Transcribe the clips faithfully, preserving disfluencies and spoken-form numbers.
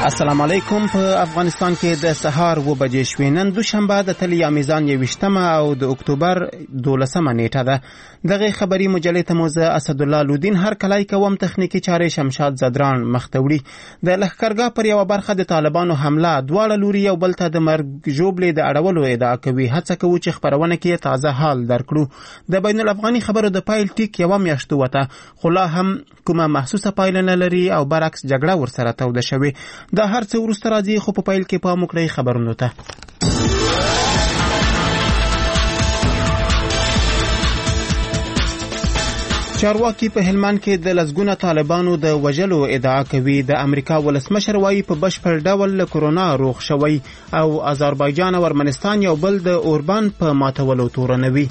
السلام علیکم. په افغانستان کې د سهار و بجې شوې. نن دوشنبه د تلیا میزان یویشتمه او د اکتوبر دولسمه نیټه ده. دغه خبري مجلې ته مو زه اسدالله لودین هر کلی کوم. تخنیکی چارې شمشاد زدران مختوړي. د لښکرګاه پر یوه برخه د طالبانو حمله دواړه لوري یو بل ته د مرګ ژوبلې د اړولو ادعا کوي. هڅه کوو چې خبرونه کې تازه حال درکړو. د بین الافغاني خبرو د پایل ټیک یوه میاشت وته، خو لا هم کومه محسوسه پایله نه لري او برعکس جګړه ورسره توده شوې. دا هر څه وروسته راځي، خو په پیل کې پام وکړئ خبرونو ته. چارواکي په هلمند کې د لسګونه طالبانو د وژلو ادعا کوي. د امریکا ولسمشر وایي په بشپړ ډول له کرونا روغ شوی او آذربایجان او ارمنستان یو بل د اوربان په ماتولو تورنوي.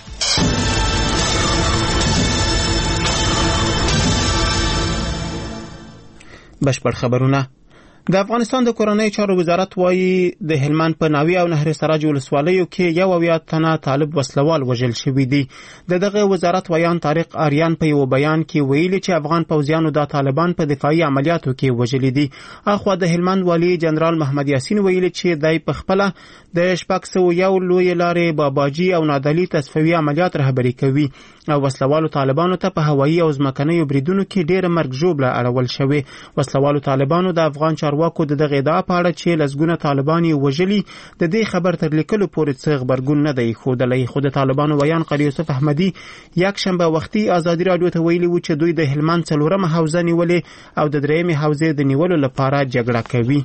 بشپړ خبرونه. د افغانستان د کورنۍ چارو وزارت وایي د هلمند په ناوی او نهر سراج ولسوالیو کې یو اویا تنه طالب وسلوال وژل شوي دي. د دغه وزارت ویان طارق آریان په یو بیان کې ویلي چې افغان پوځیانو د طالبان په دفاعي عملیاتو کې وژلي دي. اخوا د هلمند والی جنرال محمد یاسین ویلي چې دای په خپله د شپږ سوه یو لوی لارې باباجي او نادعلي تصفیوي عملیات رهبري کوي او وسلوالو طالبانو ته په هوایي او ځمکنیو بریدونو کې ډېره مرګ ژوبله اړول شوې. وسلوالو طالبانو د افغان چارواکو د دغه ادعا په اړه چې لسګونه طالبان یې وژلي د دې خبر تر لیکلو پورې څه غبرګون نه دی ښودلی. خو د طالبانو ویان قاری یوسف احمدي یک شنبه وختي ازادي راډیو ته ویلي و چې دوی د هلمند څلورمه حوزه نیولې او د درېیمې حوزې د نیولو لپاره جګړه کوي.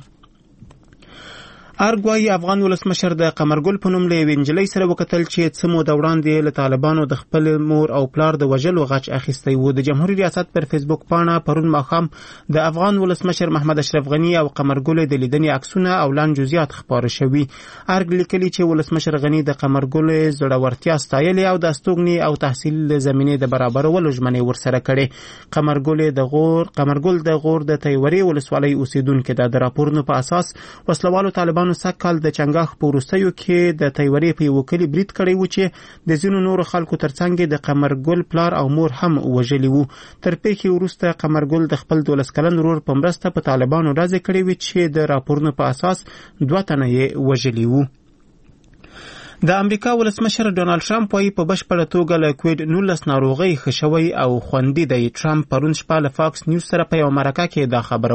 ارګ وايي افغان ولسمشر د قمرګل په نوم له یوې نجلۍ سره وکتل چې څه موده وړاندې له طالبانو د خپل مور او پلار د وژلو غچ اخیستی و. د جمهوریت ریاست پر فیسبوک پاڼه پرون ماښام د افغان ولسمشر محمد اشرف غني او قمرګل د لیدنې عکسونه او لاندې جزئیات خپاره شوي. ارګ لیکلي چې ولسمشر غني د قمرګل زړورتیا ستایلې او د استوګنې او تحصیل زمینې د برابرولو ژمنې ورسره کړې. قمرګل د غور قمرګل د غور د تیوري ولسوالۍ اوسیدونکې ده. د راپورونو په اساس وسلوالو طالبانو سکهال د چنګاښ په وروستیو کې د تیوري په یو کلي برید کړی و چې د ځینو نورو خلکو ترڅنګ د قمرګل پلار او مور هم وژلي وو. تر پیښې وروسته قمرګل د خپل دولس کلن ورور په مرسته په طالبانو راضي کړی و چې د راپورونو په اساس دوه تنه یې وژلي وو. د امریکا ولسمشر ډونالد ټرمپ وایي په بشپړه توګه له کوویډ نولس ناروغۍ ښه شوی او خوندي دی. ټرمپ پرون شپه له فاکس نیوز سره په یوه مرکه کې دا خبره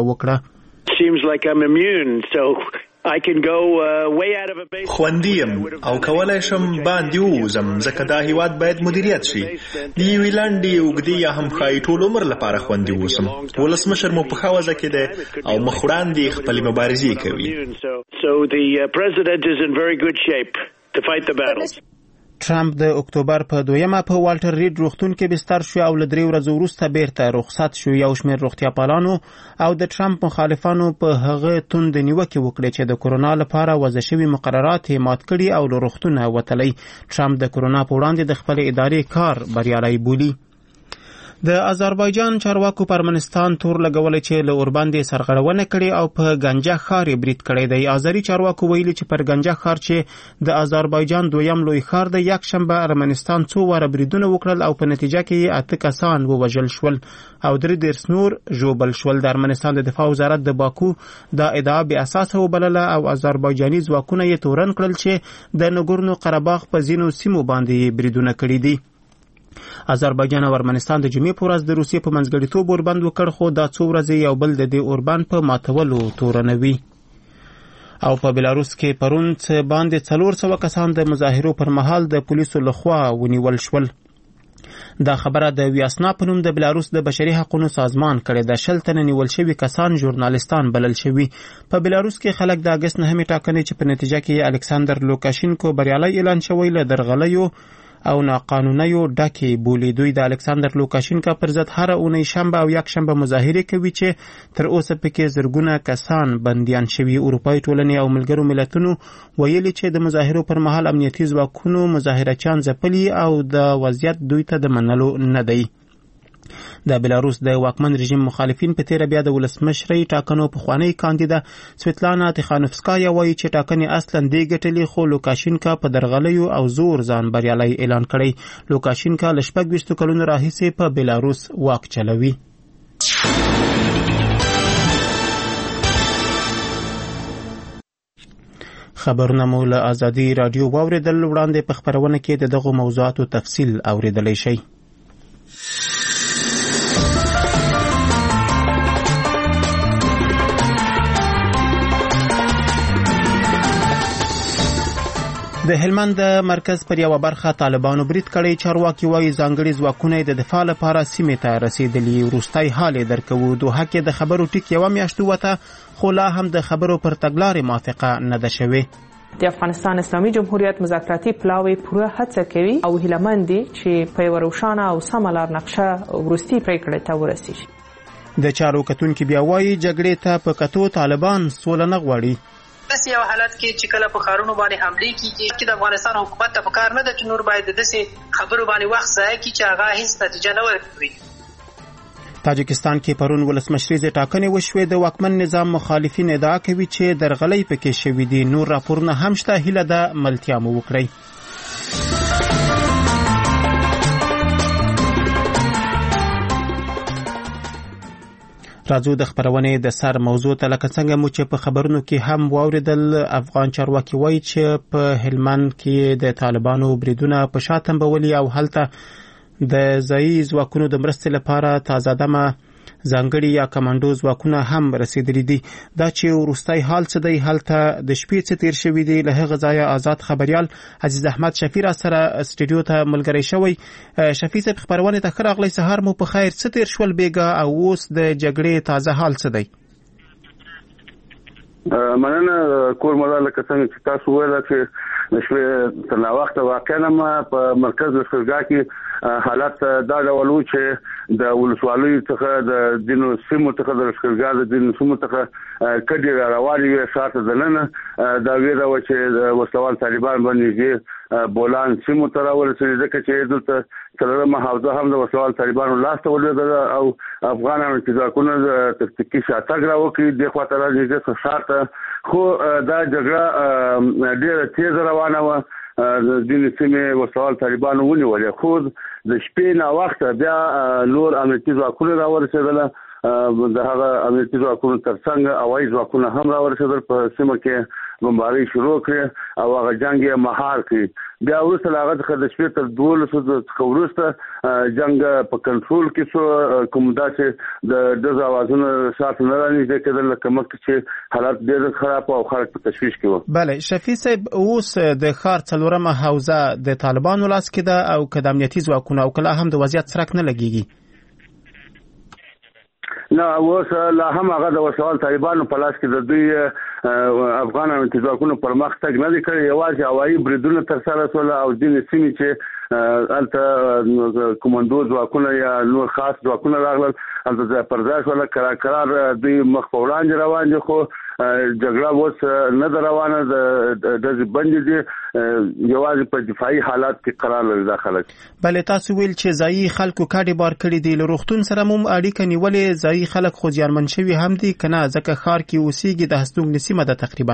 وکړه. خوندي یم او کولای شم باندې ووځم ځکه دا هیواد باید مدیریت شي. د یوې لنډې اوږدې یا هم ښایي ټول عمر لپاره خوندي اوسم. ولسمشر مو په ښه وضع کې دی او مخ وړاندې خپلې مبارزې کوي. ټرمپ د اکتوبر په دویمه په والټر ریډ روغتون کې بستر شو او له درې ورځو وروسته بیرته رخصت شو. یو شمېر روغتیا پالانو او د ټرمپ مخالفانو په هغه توند نیوکې وکړې چې د کرونا لپاره وضع شوي مقررات یې مات کړي او له روغتونه وتلی. ټرمپ د کرونا په وړاندې د خپلې ادارې کار بریالی بولي. د آذربایجان چارواکو په ارمنستان تور لګولې چې له اورباندې سرغړونه کړې او په ګنجه ښار یې برید کړی دی. آذري چارواکو ویلي چې پر ګنجه ښار چې د آذربایجان دویم لوی ښار دی یک شنبه ارمنستان څو واره بریدونه وکړل او په نتیجه کې اته کسان ووژل شول او درې دېرش نور ژوبل شول. د ارمنستان د دفاع وزارت د باکو دا ادعا بې اساسه وبلله او آذربایجاني ځواکونه یې تورن کړل چې د نګورنو قرهباغ په ځینو سیمو باندې بریدونه کړي دي. آذربایجان او ارمنستان د جمعې په ورځ د روسیې په منځګړیتوب اوربند وکړ، خو دا څو ورځې یو بل د دې اوربند په ماتولو تورنوي. او په بلاروس کې پرون څه باندې څلور سوه کسان د مظاهرو پر مهال د پولیسو لخوا ونیول شول. دا خبره د ویاسنا په نوم د بلاروس د بشري حقوقو سازمان کړې ده. شل تنه نیول شوي کسان ژورنالستان بلل شوي. په بلاروس کې خلک د اګست نهمې ټاکنې چې په نتیجه کې الکساندر لوکاشینکو بریالی اعلان شوی له درغلیو او ناقانونیو ډکې بولي. دوی د الکساندر لوکاشینکا پر ضد هره اونۍ شنبه او یک شنبه مظاهرې کوي چې تر اوسه پکې زرګونه کسان بندیان شوي. اروپایي ټولنې او ملګرو ملتونو ویلي چې د مظاهرو پر مهال امنیتي ځواکونو مظاهرچیان ځپلي او د وضعیت دوی ته د منلو نه دی. د بلاروس د واکمن رژیم مخالفین په تیره بیا د ولسمشرۍ ټاکنو پخوانۍ کاندیده سویتلانا تیخانوفسکایا وایي چې ټاکنې اصلا دی ګټلې، خو لوکاشینکا په درغلیو او زور ځان بریالی اعلان کړی. لوکاشینکا له شپږ ویشتو کلونو راهیسې په بلاروس واک چلوي. خبرونه مو له ازادي رادیو واوریدل. وړاندې په خبرونه کې د دغو موضوعاتو تفصیل اوریدلی شئ. د هلمند مرکز پر یو برخه طالبانو برید کړی. چارواکي وایي ځانګړي ځواکونه د دفاع لپاره سیمې ته رسیدلي. وروستی حال یې درکوو. دوحه کې د خبرو ټیک یوه میاشت ووته، خو لا هم د خبرو پر تګلارې موافقه نه ده شوې. د افغانستان اسلامي جمهوریت مذاکراتي پلاوی پوره هڅه کوي او هیلهمند دي چې په یوه روښانه او سمه لار نقشه وروستي پرېکړې ته ورسیږي. د چارو کتونکي بیا وایي جګړې ته په کتو طالبان سوله نه غواړي. داسې یو حالت کې چې کله په ښارونو باندې حملې کېږي چې د افغانستان حکومت ته پکار نه ده چې نور باید د داسې خبرو باندې وخت ضایع کړي چې هغه هیڅ نتیجه نه ورکوي. تاجکستان کې پرون ولسمشریزې ټاکنې وشوې. د واکمن نظام مخالفین ادعا کوي چې درغلۍ پکې شوي دي. نور راپورونه هم شته. هیله ده ملتیا مو وکړئ. راځو د خبرونې د سر موضوع ته. لکه څنګه مو چې په خبرونو کې هم واوریدل، افغان چارواکي وایي چې په هلمند کې د طالبانو بریدونه په شا تنبولي او هلته د ځایي ځواکونو د مرستې لپاره تازه دمه ځانګړي یا کمانډو ځواکونه هم رسیدلي دي. دا چې وروستی حال څه دی، هلته د شپې څه تیر شوي دي. له هغه ځایه آزاد خبریال عزیز احمد شفیع سره سټوډیو ته ملګری شوی. شفیع صاحب خبرونه ته ښه راغلی. سهار مو په خیر. څه تیر شول بیګا او اوس د جګړې تازه حال څه دی؟ مننه کور مولا. لکه څنګه چې تاسو وویل چې د شپې تر ناوخته واقعا ما په مرکز لښکرګاه کې حالت دا ډول و چې د ولسوالیو څخه د دینو سیمو څخه د لښکرګاه د دینو سیمو څخه کډې را روانې وې. شاته دننه دا ویره وه چې وسلوال طالبان باندې بولان سیمو ته راورسېدل، ځکه چې دلته څلورمه حوزه هم د وسلوال طالبانو لاس ته ولوېدله او افغانانو چې ځواکونه تکتیکي شاتګ را وکړي دې خوا ته را نږدې څه ښار ته. خو دا جګړه ډېره تېزه روانه وه. ځینې سیمې وسلوال طالبانو ونیولې، خو د شپې ناوخته بیا نور امنیتي ځواکونه را ورسېدله. د هغه امنیتي ځواکونو ترڅنګ هوایي ځواکونه هم را ورسېدل. په سیمه کې بمبارۍ شروع کړې او هغه جنګ یې مهار کړي. بیا وروسته له هغه څخه د شپې تر دولسو څخه وروسته جنګ په کنټرول کې شو. کوم داسې د ډزو اوازونه شاته نه رانږدې کېدل لکه مخکې چې حالات ډېر خراب او خلک په تشویش کې وو. بله شفیع صاحب، اوس د ښار څلورمه حوزه د طالبانو لاس کې ده او که د امنیتي ځواکونو او که لا هم د وضعیت څرک نه لګېږي؟ نه، اوس لا هم هغه د وسلوال طالبانو په لاس کې د دوی افغان امنیتي ځواکونو پر مخ تګ نه دی کړی. یوازې هوایي بریدونه ترسره شول او ځینې سیمې چې هلته کمانډو ځواکونه یا نور خاص ځواکونه راغلل هلته پر ځای شول. کرار دوی مخ په وړاندې روان دي، خو جګړه اوس نه ده روانه. د ډزې بندې دي، یوازې په دفاعي حالات کې قرار لري دا خلک. بله تاسو ویل چې ځایي خلکو کاډې بار کړي دي. له روغتون سره مو اړیکه نیولې؟ ځایي خلک خو زیانمن شوي هم دي که نه؟ ځکه ښار کې اوسېږي، د هستوګنې سیمه ده تقریبا.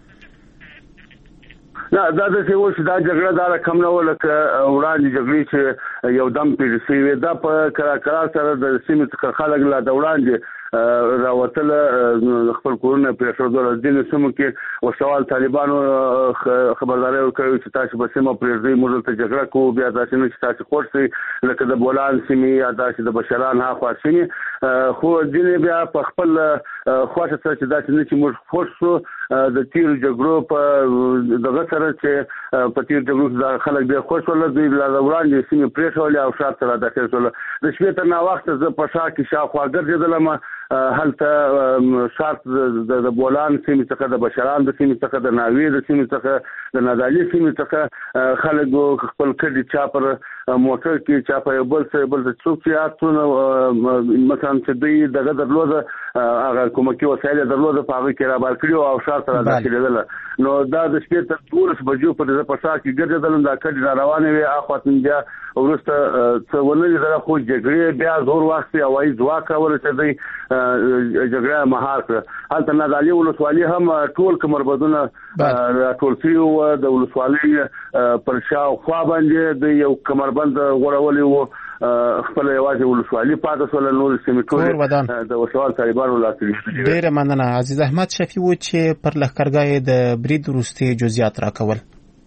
نه، دا داسې و چې دا جګړه دا رقم نه وه لکه وړاندې جګړې چې یو دم پیل شوې وې. دا په کرار سره د سیمې څخه خلک لا د وړاندې راوتله خپل کورونه پرېښودل. ځینې سیمو کې وسلوال طالبانو خبرداری ورکړې چې تاسو به سیمه پرېږدئ، موږ دلته جګړه کوو. بیا داسې نه چې تاسو خوښ شئ لکه د بولان سیمې یا داسې د بشران هاخوا سیمې. خو ځینې بیا په خپل خوښه سره چې داسې نه چې موږ خوښ شو د تیرو جګړو په دغه سره چې په تیرو جګړو دا خلک ډېر خوښ شول، دوی لا وړاندې سیمې پرېښولې او ښار ته را داخل شول. د شپې تر ناوخته زه په ښار کې شاوخوا ګرځېدلم. هلته ښار د بولان سیمې څخه، د بشران د سیمې څخه، د ناوې د سیمې څخه، د نادالي سیمې څخه خلکو خپل کډې چا پر موټر کې، چا په یو بل څه بل څه څوک چې یادونه مثلا چې دوی دغه درلوده هغه کومکي وسایل درلوده په هغه کې را بار کړي او ښار ته را داخلېدله. نو دا د شپې تر دولس بجو پورې زه په ښار کې ګرځېدلم. دا کډې را روانې وې. اخوا بیا وروسته څه ونه لیدله، خو جګړې بیا زور واخیستې. هوایي ځواک راورسېدی، جګړه مهار کړه. هلته نادالي ولسوالي هم ټول کمربندونه راټول شوي وو. د ولسوالۍ پر شاوخوا باندې د یو کمربند غوړولی وو خپل یوازې ولسوالي پاتې شول نور سیمې ټول د وسوال طالبانو لاسلیک ډیر مننه عزیز احمد شفیع و چې پر لښکرګاه د برید وروستي جزئیات راکول.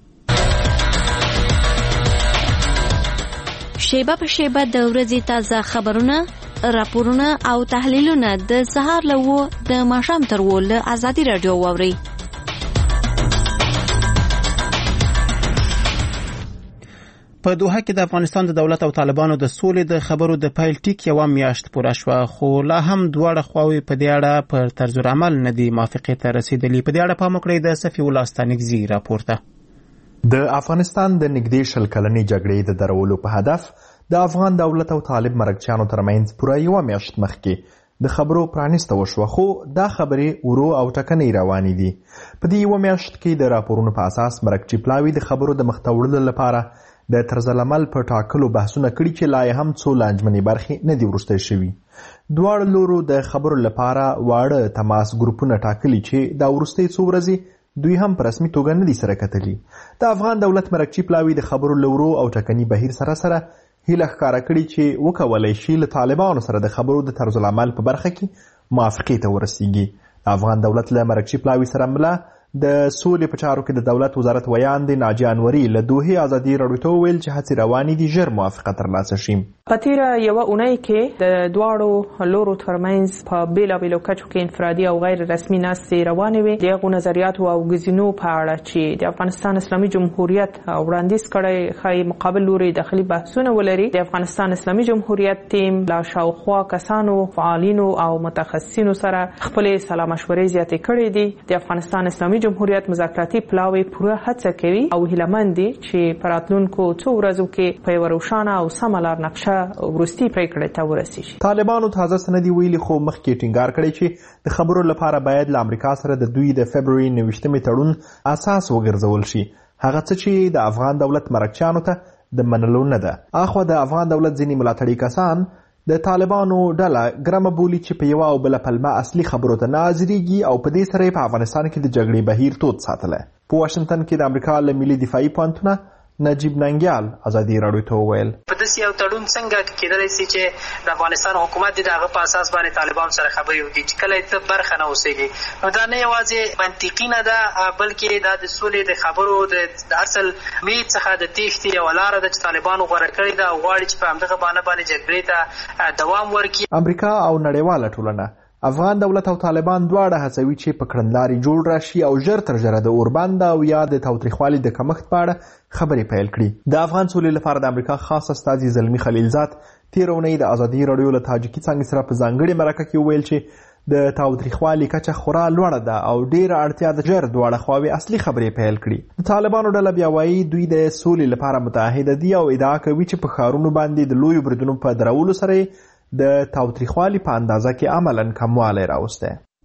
شیبه په شیبه د ورځې تازه خبرونه، راپورونه او تحلیلونه د سهار له و د ماښام تر و له ازادي راډیو واورئ. په دوحه کې د افغانستان د دولت او طالبانو د سولې د خبرو د پیل ټیک یو میاشت پوره شوه، خو لا هم دواړه خواوې په دې اړه پر طرز العمل نه دي موافقې ته رسیدلي. په دې اړه پام وکړئ د صفي الله ستانکزي راپورته. د افغانستان د نږدې شل کلنې جګړې د درولو په هدف د افغان دولت او طالب مرکچیانو ترمنځ پوره یوه میاشت مخکې د خبرو پرانیسته وشوه، خو دا خبرې ورو او ټکنۍ روانې دي. په دې یوه میاشت کې د راپورونو په اساس مرکچي پلاوي د خبرو د مخته وړلو لپاره د طرز العمل په ټاکلو بحثونه کړي چې لا یې هم څو لانجمنې برخې نه دي وروستی شوي. دواړو لورو د خبرو لپاره واړه تماس ګروپونه ټاکلي چې دا وروستۍ څو ورځې دوی هم په رسمي توګه نه دي سره کتلي. د افغان دولت مرکچي پلاوي د خبرو له ورو او ټکني بهیر سره سره هیله ښکاره کړې چې وکولی شي له طالبانو سره د خبرو د طرز العمل په برخه کې موافقې ته ورسیږي. د افغان دولت له مرکچي پلاوي سره مله د سولې په چارو کې د دولت وزارت ویاندې ناجیه انوري له دوحې ازادي راډیو ته وویل چې هڅې روانې دي ژر موافقه ترلاسه شي. په تېره یوه اونۍ کې د دواړو لورو ترمنځ په بېلابېلو کچو کې انفرادي او غیر رسمي ناستې روانې وې. د هغو نظریاتو او ګزینو په اړه چې د افغانستان اسلامي جمهوریت وړاندیز کړی ښایي مقابل لوري داخلي بحثونه ولري. د افغانستان اسلامي جمهوریت ټیم لا شاوخوا کسانو، فعالینو او متخصصینو سره خپلې سلا مشورې زیاتې کړې دي. د افغانستان اسلامي جمهوریت مذاکراتي پلاوی پوره هڅه کوي او هیلهمند دي چې په راتلونکو څو ورځو کې په یوه روښانه او سمه لار نقشه وروستي پرېکړې ته ورسیږي. طالبانو تازه څه نه دي ویلي، خو مخکې ټینګار کړی چې د خبرو لپاره باید له امریکا سره د دوی د فبروري نویشتمې تړون اساس وګرځول شي، هغه څه چې د افغان دولت مرکچیانو ته د منلو نه ده. اخوا د افغان دولت ځینې ملاتړي کسان د طالبانو ډله ګرمه بولي چې په یوه او بله پلمه اصلي خبرو ته نه حاضرېږي او په دې سره یې په افغانستان کې د جګړې بهیر تود ساتلی. په واشنګټن کې د امریکا له ملي دفاعي پوهنتونه نجیب ننګیال ازادي راډیو ته وویل په داسې یو تړون څنګه کېدلی شي چې د افغانستان حکومت د هغه په اساس باندې طالبانو سره خبرې وکړي چې کله یې ته برخه نه اوسېږي. نو دا نه یوازې منطقي نه ده بلکې دا د سولې د خبرو د اصل مید څخه د تېښتې یوه لاره ده چې طالبانو غوره کړې ده او غواړي چې په همدغه بانه باندې جګړې ته دوام ورکړي. امریکا او نړیواله ټولنه افغان دولت او طالبان دواړه هڅوي چې په کړنلارې جوړ راشي او ژر تر ژره د اوربند او یا د تاوتریخوالي د کمښت په اړه خبرې پیل کړي. د افغان سولې لپاره د امریکا خاص استازي زلمي خلیلزاد تېره اونۍ د ازادي راډیو له تاجکي څانګې سره په ځانګړې مرکه کې وویل چې د تاوتریخوالي کچه خورا لوړه ده او ډېره اړتیا ده ژر دواړه خواوې اصلي خبرې پیل کړي. د طالبانو ډله بیا وایي دوی د سولې لپاره متحده دي او ادعا کوي چې په ښارونو باندې د لویو بریدونو په درولو سره د تاوتریخوالي په اندازه کې عملاً کموالی راوستی.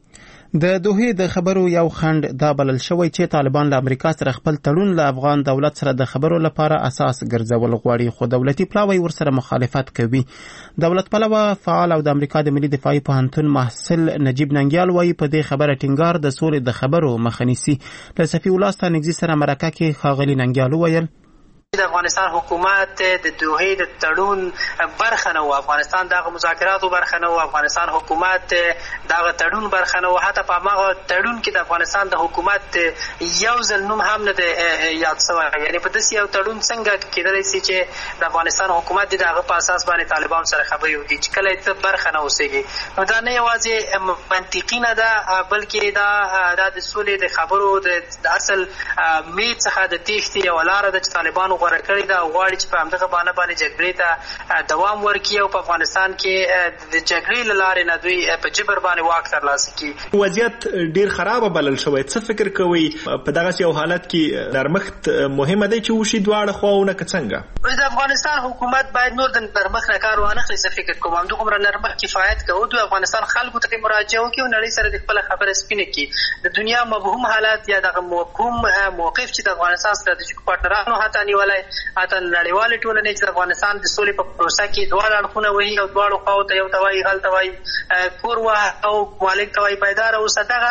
د دوحې د خبرو یو خنډ دا بلل شوی چې طالبان له امریکا سره خپل تړون له افغان دولت سره د خبرو لپاره اساس ګرځول غواړي، خو دولتي پلاوی ورسره مخالفت کوي. دولت پلوه فعال او د امریکا د ملي دفاعي پوهنتون محصل نجیب ننګیال وایي په دې خبره ټینګار د سولې د خبرو مخه نیسي. له صفي الله ستانکزي سره مرکه کې ښاغلي ننګیال وویل د افغانستان حکومت د دوحې د تړون برخه نه و، افغانستان دغه مذاکراتو برخه نه و، افغانستان حکومت دغه تړون برخه نه و. حتی په هماغه تړون کې د افغانستان د حکومت یو ځل نوم هم نه دی یاد شوی. یعنې په داسې یو تړون څنګه کېدلی شي چې د افغانستان حکومت د هغه په اساس باندې طالبانو سره خبرې وکړي چې کله یې ته برخه نه اوسېږي. نو دا نه یوازې منطقي نه ده بلکې دا د سولې د خبرو د اصل مید څخه د تېښتې یوه لاره ده چې طالبانو غوره کړې ده او غواړي چې په همدغه بانه باندې جګړې ته دوام ورکړي او په افغانستان کې د جګړې له لارې نه دوی په جبر باندې واک ترلاسه کړي. وضعیت ډېر خرابه بلل شوی. څه فکر کوئ په دغسې یو حالت کې نرمښت مهمه دی چې وشي دواړه خواونه که څنګه؟ د افغانستان حکومت باید نور د نرمښت نه کار وانخلي. زه فکر کوم همدومره نرمښت کفایت کوو. د افغانستان خلکو ته مراجعه وکړي او نړۍ سره د خپله خبره سپینه کړي. د دنیا مبهم حالات یا دغه مبهم موقف چې د افغانستان ستراتیژیکو پارټنرانو حتی نیولی حتی نړیوالې ټولنې چې د افغانستان د سولې په پروسه کې دواړه اړخونه وهي او دواړو خواو ته یو ته وایي هلته وایي کور وه او مالک ته وایي پایداره اوسه. دغه هغه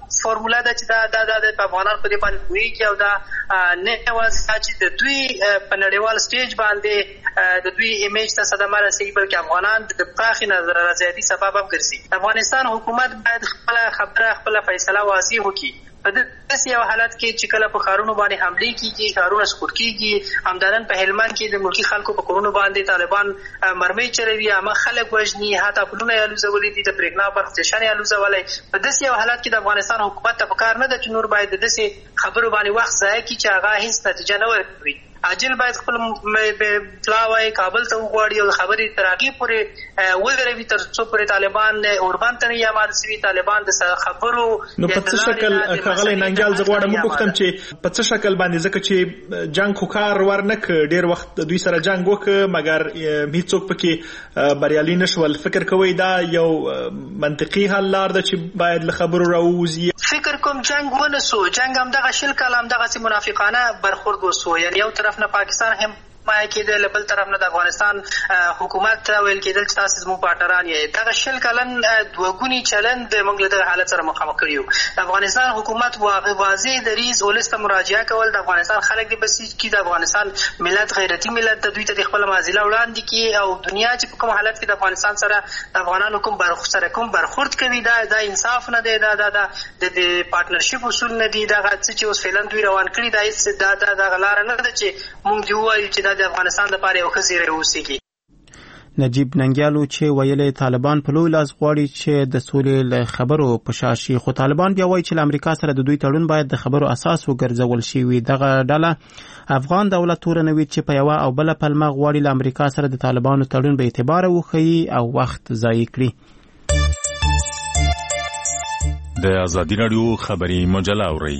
فارموله ده چې دا دا د افغانان په دې باندې ویږي او دا نه یوازې چې د دوی په نړیوال سټیج باندې د دوی ایمیج ته صدمه رسوي بلکې افغانان د پراخې نظر رضایتي سبب هم ګرځي. افغانستان حکومت باید خپل خبره خپل فیصله واضح وکړي. په داسې یو حالت کې چې کله په ښارونو باندې حملې کېږي، ښارونه سقوط کېږي، همدارن په هلمند کې د ملکي خلکو په کورونو باندې طالبان مرمۍ چلوي، عامه خلک وژني، حتی پلونه یې الوزولي دي، د برېښنا برق سټیشن یې الوزولی. په داسې یو حالت کې د افغانستان حکومت ته پکار نه ده چې نور باید د داسې خبرو باندې وخت ضایع کړي چې هغه هېڅ نتیجه نه ورکوي. عاجل باید خپل پلا وای کابل ته وغواړي او خبرې تر هغې پورې ودروي تر څو پورې طالبان اوربند ته نه یې اماده شوي. طالبان د خبرو نو په څه شکل ښاغلی ننګیال زه غواړم وپوښتم چې په څه شکل باندې، ځکه چې جنګ خو کار ورنکړ، ډېر وخت دوی سره جنګ وکړ مګر هېڅوک پکې بریالي نه شول. فکر کوئ دا یو منطقي حل لار ده چې باید له خبرو راووځي؟ فکر کوم جنګ ونه سو، جنګ همدغه شل کاله همدغسې منافقانه برخورد وسو. یعنې یو طرف نه پاکستان هم مایه کېدل، بل طرف نه د افغانستان حکومت ته ویل کېدل چې تاسې زموږ پارټنران یې. دغه شل کلن دوهګوني چلند موږ له دغه حالت سره مخامخ کړي یو. د افغانستان حکومت واضح دریځ ولس ته مراجعه کول، د افغانستان خلک دې بسیج کړي، د افغانستان ملت غیرتي ملت ته دوی ته د خپله معضله وړاندې کړي او دنیا چې په کوم حالت کې د افغانستان سره د افغانانو کوم سره کوم برخورد کوي دا دا انصاف نه دی، دا دا د پارټنرشپ اصول نه دي. دغه څه چې اوس فعلا دوی روان کړي دا هېڅ دا دغه لاره نه ده چې موږ دې ووایو چې دا د افغانستان لپاره یو ښه زیری اوسېږي. نجیب ننګیالو چې ویلي طالبان په لوی لاس غواړي چې د سولې له خبرو په شا شي، خو طالبان بیا وایي چې له امریکا سره د دوی تړون باید د خبرو اساس وګرځول شي وي. دغه ډله افغان دولت تورنوي چې په یوه او بله پلمه غواړي له امریکا سره د طالبانو تړون به اعتباره وښیي او وخت ضایع کړي. د ازادي راډیو خبري مجله اورئ.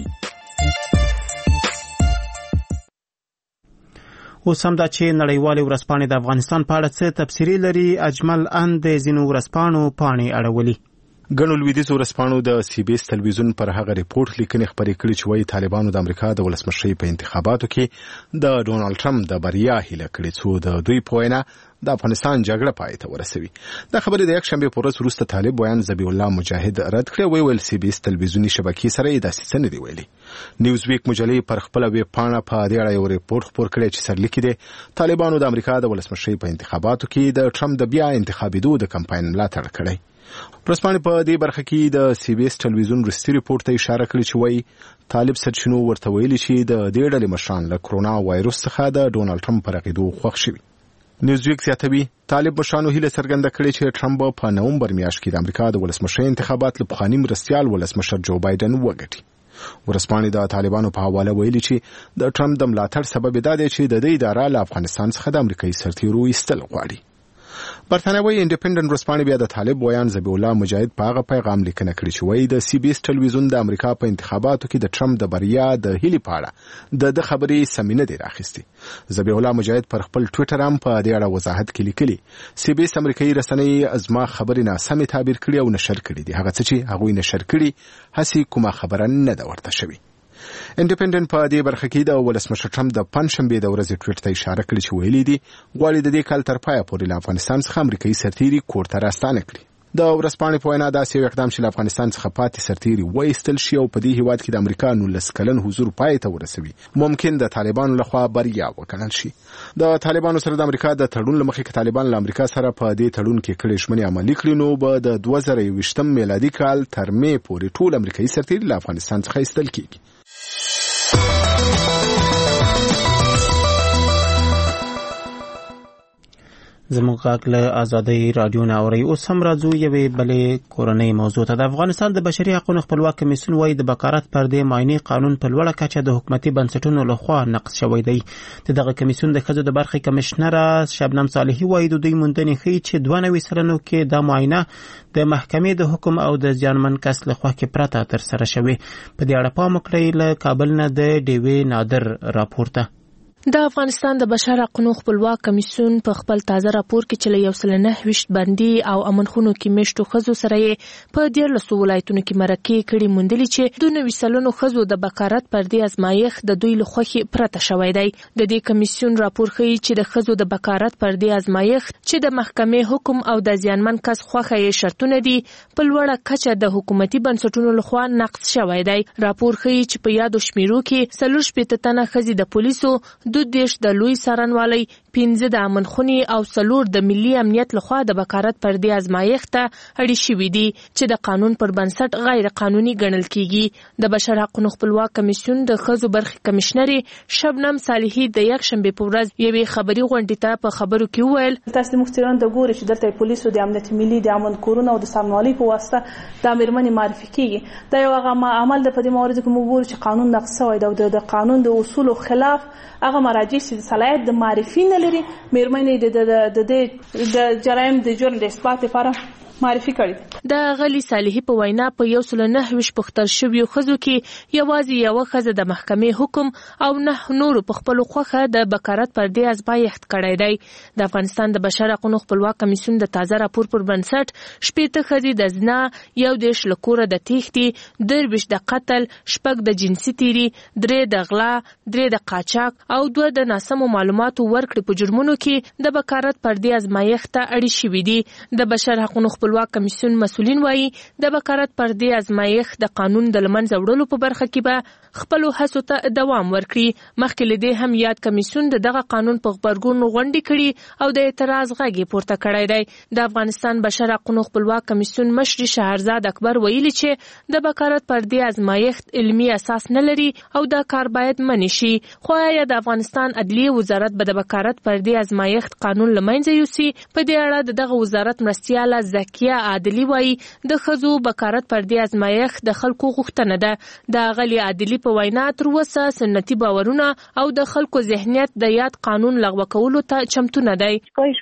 اوس هم دا چې نړیوالې ورځپاڼې د افغانستان په اړه څه تبصرې لري. اجمل ان د ځینو ورځپاڼو پاڼې اړولي. ګڼو لویدیځو ورځپاڼو د سی بي اس تلویزیون پر هغه ریپورت لیکنې خپرې کړې چې وایي طالبانو د امریکا د ولسمشرۍ په انتخاباتو کې د ډونالډ ټرمپ د بریا هیله کړې، څو د دوی په وینا د افغانستان جګړه پای ته ورسوي. دا خبرې د یکشنبې په ورځ وروسته طالب ویان ذبیح الله مجاهد رد کړې. ویې ویل سی بي اس تلویزیوني شبکې سره یې داسې څه نه دي ویلي. نیوز ویک مجلې پر خپله ویب پاڼه په دې اړه یو ریپورت خپور کړی چې سرلیکي دی طالبانو د امریکا د ولسمشرۍ په انتخاباتو کې د ټرمپ د بیا انتخابېدو د کمپاین ملاتړ کړی. ورځپاڼې په دې برخه کې د سی بي اس تلویزیون وروستي ریپورت ته اشاره کړې چې وایي طالب سرچینو ورته ویلي چې د دې ډلې مشران له کرونا وایرس څخه د ډونالډ ټرمپ په رغېدو خوښ شوي. نیوزویک زیاتوي طالب مشرانو هیله څرګنده کړې چې ټرمپ په نومبر میاشت کې د امریکا د ولسمشرۍ انتخابات له پخواني مرستیال ولسمشر جو بایدن وګټي. ورځپاڼې د طالبانو په حواله ویلي چې د ټرمپ د ملاتړ سبب دا دی چې د دې اداره له افغانستان څخه د امریکایي سرتیرو ایستل غواړي. برتانوي انډیپندنت ورځپاڼې بیا د طالب ویان ذبیح الله مجاهد په هغه پیغام لیکنه کړې چې وایي د سی بي اس تلویزیون د امریکا په انتخاباتو کې د ټرمپ د بریا د هیلې په اړه د د خبرې سمې نه دی راخیستې. ذبیح الله مجاهد پر خپل ټویټر هم په دې اړه وضاحت کې لیکلي سی بي اس امریکایي رسنۍ زما خبرې ناسمې تعبیر کړي او نشر کړي دي. هغه څه چې هغوی نشر کړي هسې کومه خبره نه ده ورته شوې. انډیپندنت په دې برخه کې د ولسمشر ټرمپ د پنځشنبې د ورځې ټویټ ته اشاره کړې چې ویلي دي غواړي د دې کال تر پایه پورې له افغانستان څخه امریکایي سرتیري کور ته راستانه کړي. د ورځپاڼې په وینا داسې یو اقدام چې له افغانستان څخه پاتې سرتیري وایستل شي او په دې هیواد کې د امریکا نولس کلن حضور پای ته ورسوي ممکن د طالبانو لخوا بریا وګڼل شي. د طالبانو سره د امریکا د تړون له مخې کې طالبان له امریکا سره په دې تړون کې کړې ژمنې عملي کړي نو به د دوه زره یوویشتم میلادي کال تر مې پورې ټول امریکایي سرتیري له افغانستان څخه ایستل کیږي. زموږ غږ له ازادۍ راډیو نه اورئ. اوس هم راځو یوې بلې کورنۍ موضوع ته. د افغانستان د بشري حقوقو خپلواک کمیسیون وایي د بکارت پردې معاینې قانون په لوړه کچه د حکومتي بنسټونو لخوا نقض شوی دی. د دغه کمیسیون د ښځو د برخې کمشنره شبنم صالحي وایي د دوی موندنې ښیي چې دوه نوي سلنو کې دا معاینه د محکمې د حکم او د زیانمن کس له خوا پرته ترسره شوې. په دې اړه پام وکړئ له کابل نه د ډیوې نادر راپورته. د افغانستان د بشر حقوقو خپلواک کمیسیون په خپل تازه راپور کې چې له یو سل نه ویشت بندي او امنخونو کې میشتو ښځو سره یې په دیارلسو ولایتونو کې مرکې کړي موندلي چې دوه نوي سلنو ښځو د بکارت پردې ازمایښت د دوی له خوښې پرته شوی دی. د دې کمیسیون راپور ښیي چې د ښځو د بکارت پردې ازمایښت چې د محکمې حکم او د زیانمن کس خوښه یې شرطونه دي په لوړه کچه د حکومتي بنسټونو لخوا نقض شوی دی. راپور ښیي چې په یادو شمیرو کې څلور شپېته تنه ښځې د پولیسو، دو دیش د لوی څارنوالۍ، پنځه د امنخونې او څلور د ملي امنیت لخوا د بکارت پردې ازمایښت ته اړې شوي دي چې د قانون پر بنسټ غیر قانوني ګڼل کیږي. د بشر حقوقو خپلواک کمیسیون د ښځو برخې کمشنرې شبنم صالحي د یکشنبې په ورځ یوې خبري غونډې ته په خبرو کې وویل تاسو مختران د ګوري چې دلته پولیسو د امنیت ملي د امن کورونو او د څارنوالۍ په واسطه د امرمنې معرفي کیږي. دا یو هغه عمل د په دې موارد کې موږ ګورو چې قانون نقض شوی دی، د قانون د اصولو خلاف هغه مراجع چې صلاحیت د معرفي نه لري مېرمنې د د د جرایم د جرم د اثبات لپاره معرفي کړي. د غلی صالحي په وینا په یو سل نه ویشت پختل شویو ښځو کې یوازې یوه ښځه د محکمې حکم او نه نورو په خپلو خوښه د بکارت پردې ازمایښت کړی دی. د افغانستان د بشر حقوقو خپلواک کمیسیون د تازه راپور پر بنسټ شپېته ښځې د زنا، یو دېرش له کوره د تېښتې، درویشت د قتل، شپږ د جنسي تیري، درې د غلا، درې د قاچاق او دوه د ناسمو معلوماتو ورکړې په جرمونو کې د بکارت پردې ازمایښت ته اړې شوي دي. د بشر حقوقو خپلواک کمیسیون مسؤلین وایي د بکارت پردې ازمایښت د قانون د لمنځه وړلو په برخه کې به خپلو هڅو ته دوام ورکړي. مخکې له دې هم یاد کمیسیون د دغه قانون په غبرګون غونډې کړي او د اعتراض غږ یې پورته کړی دی. د افغانستان بشر حقوقو خپلواک کمیسیون مشر شهرزاد اکبر ویلي چې د بکارت پردې ازمایښت علمي اساس نه لري او دا کار باید منع شي. خو آیا د افغانستان عدلیه وزارت به د بکارت پردې ازمایښت قانون له منځه یوسي؟ په دې اړه د دغه وزارت مرستیاله زکیه عادلي وایي د ښځو بکارت پردې ازمایښت د خلکو غوښتنه ده. د غلی عادلي په وینا تر اوسه سنتي باورونه او د خلکو ذهنیت د یاد قانون لغوه کولو ته چمتو نه دی.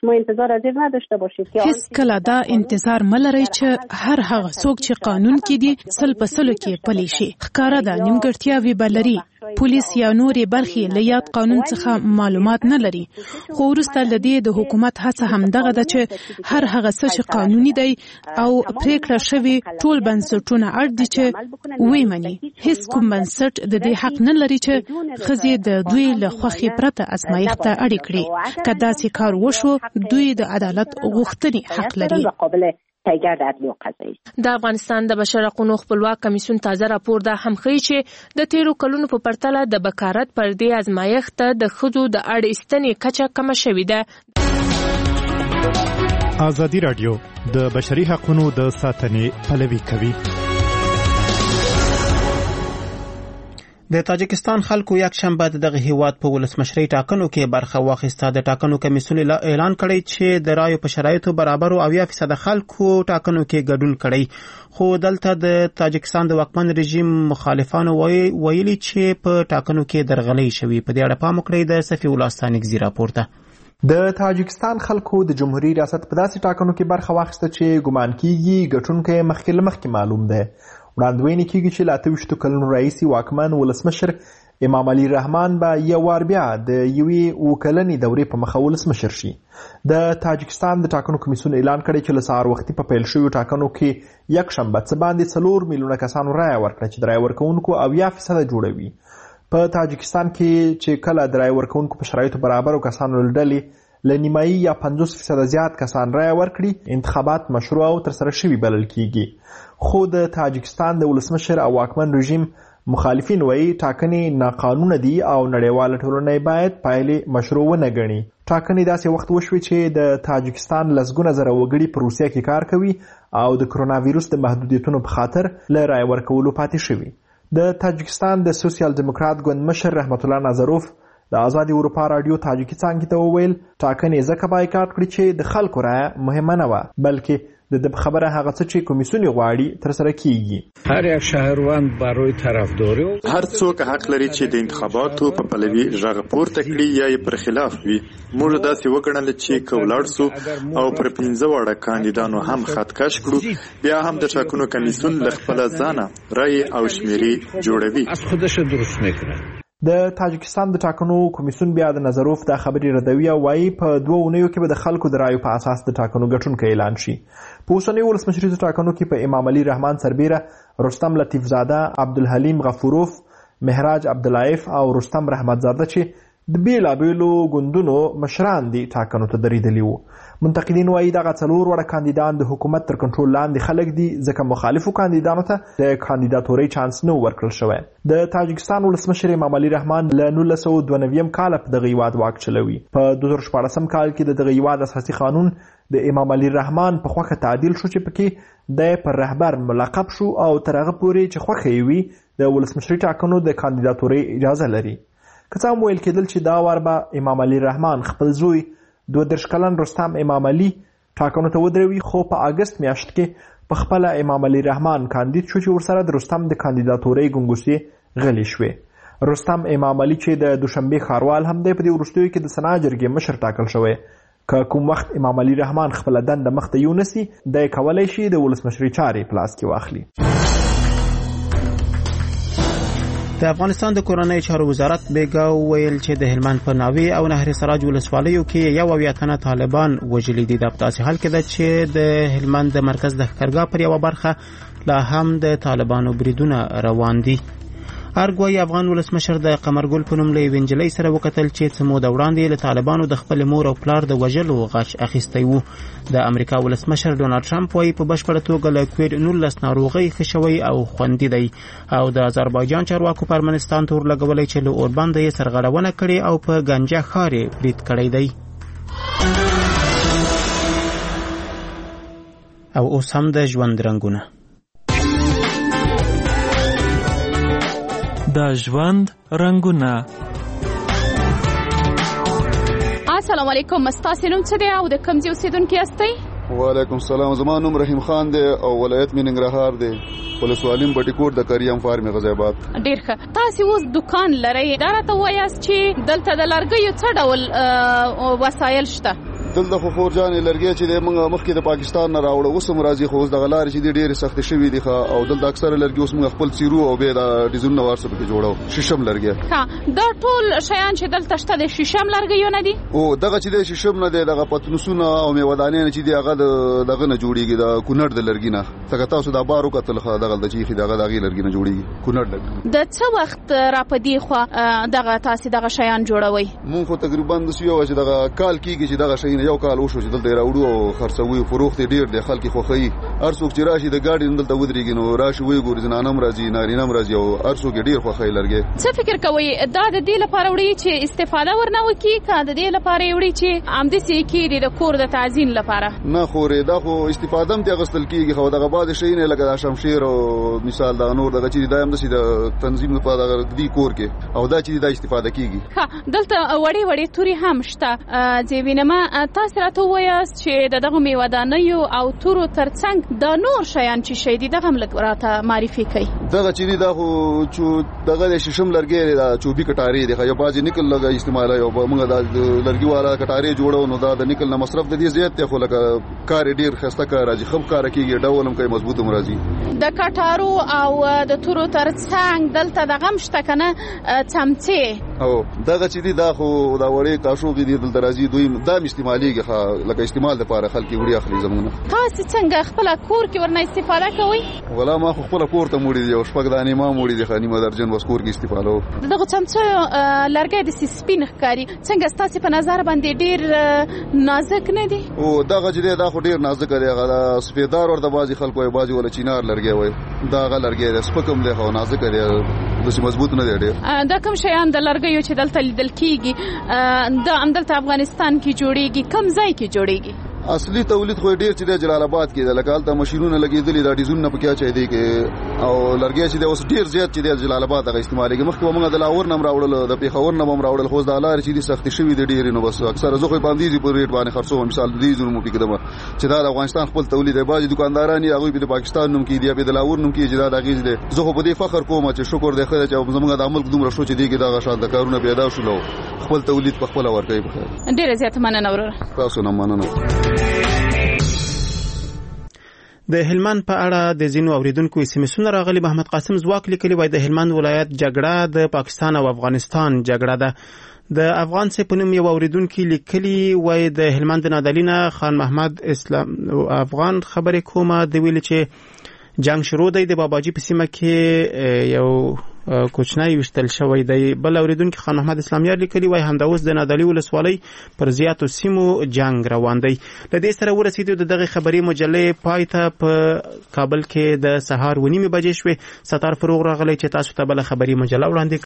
هیڅ کله دا انتظار ملرئ چې هر هغه څوک چې قانون کې دي سل په سلو کې پلی شي. ښکاره ده نیمګړتیاوې به لري، پولیس یا نورې برخې له یاد قانون څخه معلومات نه لري. خو وروسته له دې د حکومت هڅه همدغه ده چې هر هغه څه چې قانوني دی او پریکړه شوې ټول بنسټونه اړ دي چې ویمني. هیڅ کوم بنسټ د دې حق نه لري چې ښځې د دوی له خوښې پرته ازمایښت ته اړ کړي. که داسې کار وشو دوی د عدالت غوښتنې حق لري. د افغانستان د بشر حقوقو خپلواک کمیسیون تازه راپور دا هم ښیي چې د تیرو کلونو په پرتله د بکارت پردې ازمایښت ته د ښځو د اړ ایستنې کچه کمه شوې ده. ازادي راډیو د بشري حقوقو د ساتنې پلوي کوي. د تاجکستان خلکو یک شنبه د دغه هیواد په ولسمشرۍ ټاکنو کې برخه واخیسته. د ټاکنو کمیسیون اعلان کړی چې د رایو په شرایطو برابر او اویا فیصد خلکو ټاکنو کې ګډون کړی. خو دلته د تاجکستان د واکمن رژیم مخالفانو ویلي چې په ټاکنو کې درغلۍ شوي. په دې اړه پام وکړئ د صفي الله ستانکزي راپور ته. د تاجکستان خلکو د جمهوریت ریاست په داسې ټاکنو کې برخه واخیسته چې ګمان کیږي ګټونکی مخکې له مخکې معلوم دی. وړاندوینې کیږي چې له اته ویشتو کلونو راهیسې واکمن ولسمشر امام علي رحمان به یو وار بیا د یوې اووه کلنې دورې په مخه ولسمشر شي. د تاجکستان د ټاکنو کمیسیون اعلان کړی چې له سهار وختي په پیل شویو ټاکنو کې یکشنبه څه باندې څلور میلیونه کسانو رایه ورکړه چې د رایه ورکوونکو اویا فیصده جوړوي. په تاجکستان کې چې کله د رایه ورکوونکو په شرایطو برابرو کسانو له ډلې له نیمایي یا پنځوس فیصده زیات کسان رایه ورکړي انتخابات مشروع او ترسره شوي بلل کیږي. خو د تاجکستان د ولسمشر او واکمن رژیم مخالفین وایي ټاکنې ناقانونه دي او نړیواله ټولنه باید پایلې مشروع ونه ګڼي. ټاکنې داسې وخت وشوې چې د تاجکستان لسګونه زره وګړي په روسیه کې کار کوي او د کرونا ویروس د محدودیتونو په خاطر له رایه ورکولو پاتې شوي. د تاجکستان د سوسیال دیموکرات ګوند مشر رحمت الله نظروف د آزادي اروپا رادیو تاجکي څانګې ته وویل ټاکنې ځکه بایکاټ کړي چې د خلکو رایه مهمه نه وه بلکې د خبره هغه څه چې کمیسیون غواړي ترسره کیږي. هر یک شهروند برای طرفداری هر څوک حق لري چې د انتخاباتو په پلوي غږ پورته کړي یا یې پر خلاف وي. موږ داسې وګڼل چې که ولاړ سو او پر پنځه واړه کاندیدانو هم خط کش کړو بیا هم د ټاکنو کمیسیون له خپله ځانه رای او شمیرې جوړوي. از خودش درست میکنه. د تاجکستان د ټاکنو کمیسیون بیا د نظروف دا خبرې ردوي او وایي په دوه اونیو کې به د خلکو د رایو په اساس د ټاکنو ګټونکی اعلان شي. په اوسنیو ولسمشریزو ټاکنو کې په امام علي رحمان سربیره رستم لطیف زاده، عبدالحلیم غفوروف، مهراج عبدالعیف او رستم رحمت زاده چې د بیلابیلو ګوندونو مشران دي ټاکنو ته درېدلي وو. منتقدین وایي دغه څلور وړه کاندیدان د حکومت تر کنټرول لاندې خلک دي ځکه مخالفو کاندیدانو ته د کاندیداتورۍ چانس نه ورکړل شوی. د تاجکستان ولسمشر امام علي رحمان له نولس سوه دوه نوي کاله په دغه هیواد واک چلوي. په دوه زره شپاړسم کال کې د دغه هیواد اساسي قانون د امام علي رحمان په خوښه تعدیل شو چې پکې د پر رهبر ملقب شو او تر هغه پورې چې خوښه یې وي د ولسمشري ټاکنو د کاندیداتورۍ اجازه لري. که څه هم ویل کېدل چې دا وار به امام علي رحمان خپل زوی دوه دېرش کلن رستم امام علي ټاکنو ته ودروي، خو په اګست میاشت کې په خپله امام علي رحمان کاندید شو چې ورسره د رستم د کاندیداتورۍ ګنګوسې غلې شوې. رستم امام علي چې د دوشنبې ښاروال هم دی په دې وروستیو کې د سنا جرګې مشر ټاکل شوی. که کوم وخت امام علي رحمان خپله دنده مخته یونسي دی کولی شي د ولسمشري چارې په لاس کې واخلي. د افغانستان د کورنۍ چارو وزارت بیګا ویل چې د هلمند په ناوې او نهر سراج ولسوالیو کې یو اویا تنه طالبان وژلي دي. دا په داسې حال کې ده چې د هلمند د مرکز د ښکارګاه پر یوه برخه لا هم د طالبانو بریدونه روان دي. ارګ وايي افغان ولسمشر د قمرګل په نوم له یوې نجلۍ سره وکتل چې څه موده وړاندې له طالبانو د خپلې مور او پلار د وژلو غچ اخیستی و. د امریکا ولسمشر ډونالډ ټرمپ وايي په بشپړه توګه له کوویډ نولس ناروغۍ ښه شوی او خوندي دی او د آذربایجان چارواکو په ارمنستان تور لګولی چې له اوربند یې سرغړونه کړې او په ګنجه ښار یې برید کړی دی. او اوس هم د ژوند رنګونه. د ژوند رنګونه. السلام علیکم، ستاسو نوم څه دی او د کوم ځای اوسیدونکي یاستئ؟ وعلیکم السلام، زما نوم رحیم خان دی او ولایت مې ننګرهار دی، ولسوالي بټي کوټ د کریم فارم غزې آباد. ډیر ښه. تاسو اوس دکان لرئ، دا راته وایاست چې دلته د لرګیو څه ډول وسایل شته؟ دلته خو خورجانې لرګی چې دی موږ مخکې د پاکستان نه راوړه، اوس هم راځي، خو اوس دغه لارې چې دي ډېرې سختې شوي دي ښه، او دلته اکثره لرګي اوس موږ خپل څیرو او بیا د ډیزلونه وارڅه پکې جوړو. شیشم لرګی. ښه، دا ټول شیان چې دلته شته د شیشم لرګیو نه دي؟ او دغه چې دی شیشم نه دی، دغه پتنوسونه او میوهدانې چې دي هغه د دغه نه جوړېږي، د کونړ د لرګي نه. څنګه تاسو دا بار وکتل ښه، دغه د چې دغه دغه لرګي نه جوړېږي، کونړ لرګي. د څه وخت را په دې خوا دغه تاسو دغه شیان جوړوي؟ مونږ خو تقریبا د یو چې دغه کال کېږي چې دغه شی یو کال وشو چې دلته راوړو او خرڅوي، فروخت ډیر دی، خلک خوښوي. هر څوک چې راشي د ګاډي دلته ودرېږي نو راشي وایي ګوري زنانه هم راځي، نارینه هم راځي او هر څوک ډیر خوښوي لرګي. څه فکر کوئ دا د دې لپاره وړي چې استفاده ورنه وکړي که د دې لپاره وړي چې همداسې کېږي د کور د تعظیم لپاره؟ نه خورې، دا خو استفاده هم دې اخیستل کېږي، خو دغه بعضې شیونه لکه د شمشیر او مثال دغه نور دغه چې دا هم داسې د تنظیم لپاره دغه دي کور کې، او دا چې دا استفاده کېږي. ښه، دلته وړې وړې تورې هم شته. زه وینم تاسو راته ووایاست چې د دغه میوهدانیو او تورو ترڅنګ دا نور شیان چې شی دي دغه هم لږ راته معرفي کوي. دغه چې دي دا خو دغه د شیشم لرګی دی، دا چوبي کټارې دی، یو بعضې نکل لږه استعمالوي او موږ دا لرګي والا کټارې جوړو نو دا د نکل نه مصرف د دې زیات دی، خو لکه کار یې ډېر ښایسته کار راځي، ښه کاره کېږي، ډول هم کوي، مضبوط هم راځي. د کټارو او د تورو ترڅنګ دلته دغه هم شته که نه څمڅې؟ او دغه چې دي دا خو دا وړې کاشوغې دي دلته راځي، دوی دا هم استعمالېږي ښه، لکه استعمال دپاره خلک یې وړي اخلي زموږ نه. تاسې څنګه خپله کور کې ورنه استفاده کوئ؟ ولا ما خو خپله کور ته موړي دي او شپږ دانې ما موړي دي ښه، نیمه درجن بس کور کې استفاده و. د دغه څمڅو لرګی داسې سپین ښکاري، څنګه ستاسې په نظر باندې ډېر نازک نه دي؟ او دغه چې دی دا خو ډېر نازکه دی، هغه د سپېدار ورته بعضې خلک وایي، بعضې وله چینار لرګی وایي. دا هغه لرګی دی، سپک هم دی خو نازکه دی، داسې مضبوط نه دی ډېر. دا کوم شیان د لرګیو چې دلته لیدل کېږي دا همدلته افغانستان کې جوړېږي؟ کوم ځای کې جوړېږي؟ اصلي تولید خو ډیر چې د جلال آباد کې د لکه هلته ماشینونه لګېدلي، دا ډیزلونه پکې اچوي دی کې، او لرګی چې دی اوس ډیر زیات چې دی جلال آباد هغه استعمالېږي. مخکې به موږ د لاهور نه هم راوړل، د پېښور نه به هم راوړل، خو اوس دا لارې چې دي سختې شوي دي ډېرې، نو بس اکثره زه خو یې په همدې په ریټ باندې خرڅوم. مثال د دې زونو مو پکې کېدم چې دا د افغانستان خپل تولید دی، بعضې دکانداران یې هغوی په د پاکستان نوم کېږي یا په د لاهور نوم کېږي چې دا د هغې دی. زه خو په دې فخر کوم چې شکر دی ښه دی چې زموږ د ملک دومره شو چې دې کې دغه شان د کارونه پیدا شول او خپل تولید په خپله ورکوي. بخیر، ډېره زیاته مننه وروره. تاسو نه مننه. د هلمند په اړه د ځینو اوریدونکو اس ام اسونه راغلي. محمد قاسم زواک لیکلي وای د هلمند ولایت جګړه د پاکستان او افغانستان جګړه ده. د افغان څخه په نوم یو اوریدونکو لیکلي وای د هلمند نادلینا خان محمد اسلام افغان خبرې کومه د ویل چې جنگ شروع دی د باباجي په سیمه کې یو کوچنی وشتل شوی دی. بل اوریدونکو خان محمد اسلامیار لیکلی وای همدا اوس د نادلی ولسوالۍ پر زیاتو سیمو جنگ روان دی. له دې سره ورسېدو د دغه خبري مجلې پای ته په کابل کې د سهار ونیمه بجې شوې. ستار فروغ راغلی چې تاسو ته بل خبري مجله وړاندې